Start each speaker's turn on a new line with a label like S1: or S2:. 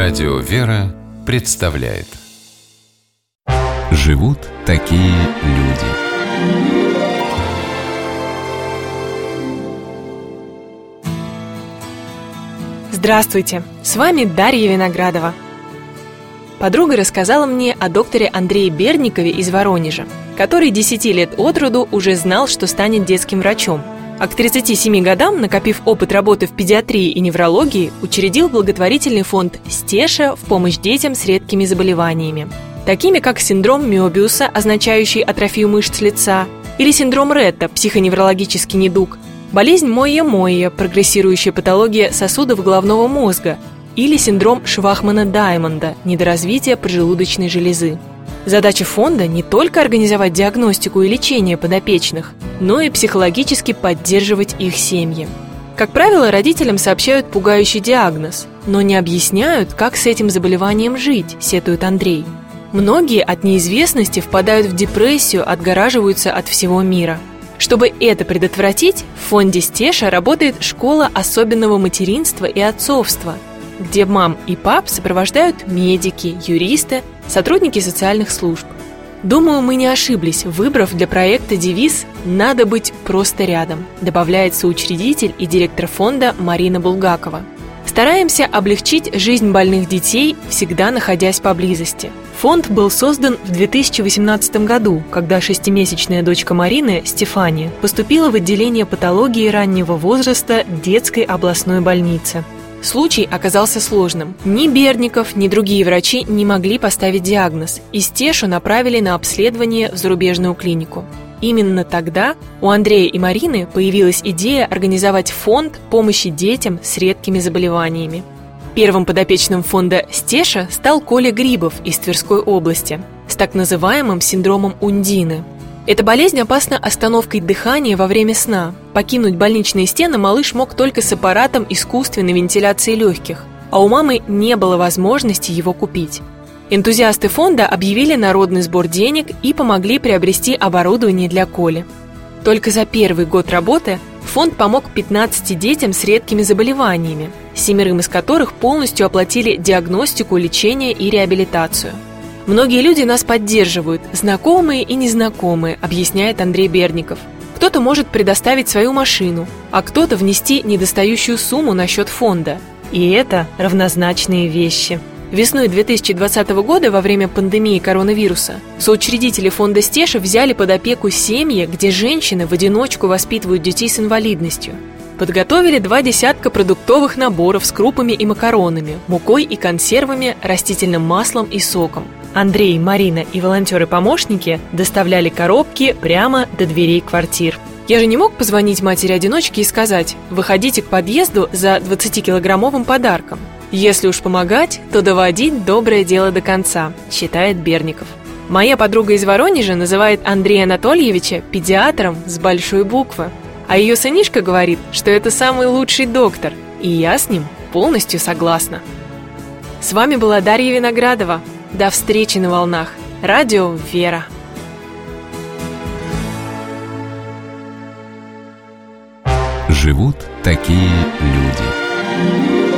S1: Радио «Вера» представляет. Живут такие люди.
S2: Здравствуйте! С вами Дарья Виноградова. Подруга рассказала мне о докторе Андрее Бердникове из Воронежа, который 10 лет от роду уже знал, что станет детским врачом. А к 37 годам, накопив опыт работы в педиатрии и неврологии, учредил благотворительный фонд «Стеша» в помощь детям с редкими заболеваниями, такими как синдром Мёбиуса, означающий атрофию мышц лица, или синдром Ретта, психоневрологический недуг, болезнь Мойе-Мойе, прогрессирующая патология сосудов головного мозга, или синдром Швахмана-Даймонда, недоразвитие поджелудочной железы. Задача фонда не только организовать диагностику и лечение подопечных, но и психологически поддерживать их семьи. Как правило, родителям сообщают пугающий диагноз, но не объясняют, как с этим заболеванием жить, сетует Андрей. Многие от неизвестности впадают в депрессию, отгораживаются от всего мира. Чтобы это предотвратить, в фонде «Стеша» работает школа особенного материнства и отцовства, где мам и пап сопровождают медики, юристы, сотрудники социальных служб. Думаю, мы не ошиблись, выбрав для проекта девиз «Надо быть просто рядом», добавляет соучредитель и директор фонда Марина Булгакова. Стараемся облегчить жизнь больных детей, всегда находясь поблизости. Фонд был создан в 2018 году, когда 6-месячная дочка Марины, Стефания, поступила в отделение патологии раннего возраста детской областной больницы. Случай оказался сложным. Ни Бердников, ни другие врачи не могли поставить диагноз, и Стешу направили на обследование в зарубежную клинику. Именно тогда у Андрея и Марины появилась идея организовать фонд помощи детям с редкими заболеваниями. Первым подопечным фонда «Стеша» стал Коля Грибов из Тверской области с так называемым синдромом Ундины. Эта болезнь опасна остановкой дыхания во время сна. Покинуть больничные стены малыш мог только с аппаратом искусственной вентиляции легких, а у мамы не было возможности его купить. Энтузиасты фонда объявили народный сбор денег и помогли приобрести оборудование для Коли. Только за первый год работы фонд помог 15 детям с редкими заболеваниями, 7 из которых полностью оплатили диагностику, лечение и реабилитацию. Многие люди нас поддерживают, знакомые и незнакомые, объясняет Андрей Бердников. Кто-то может предоставить свою машину, а кто-то внести недостающую сумму на счет фонда. И это равнозначные вещи. Весной 2020 года, во время пандемии коронавируса, соучредители фонда «Стеша» взяли под опеку семьи, где женщины в одиночку воспитывают детей с инвалидностью. Подготовили 20 продуктовых наборов с крупами и макаронами, мукой и консервами, растительным маслом и соком. Андрей, Марина и волонтеры-помощники доставляли коробки прямо до дверей квартир. Я же не мог позвонить матери-одиночке и сказать: «Выходите к подъезду за 20-килограммовым подарком». Если уж помогать, то доводить доброе дело до конца, считает Бердников. Моя подруга из Воронежа называет Андрея Анатольевича педиатром с большой буквы. А ее сынишка говорит, что это самый лучший доктор, и я с ним полностью согласна. С вами была Дарья Виноградова. До встречи на волнах. Радио «Вера».
S1: Живут такие люди.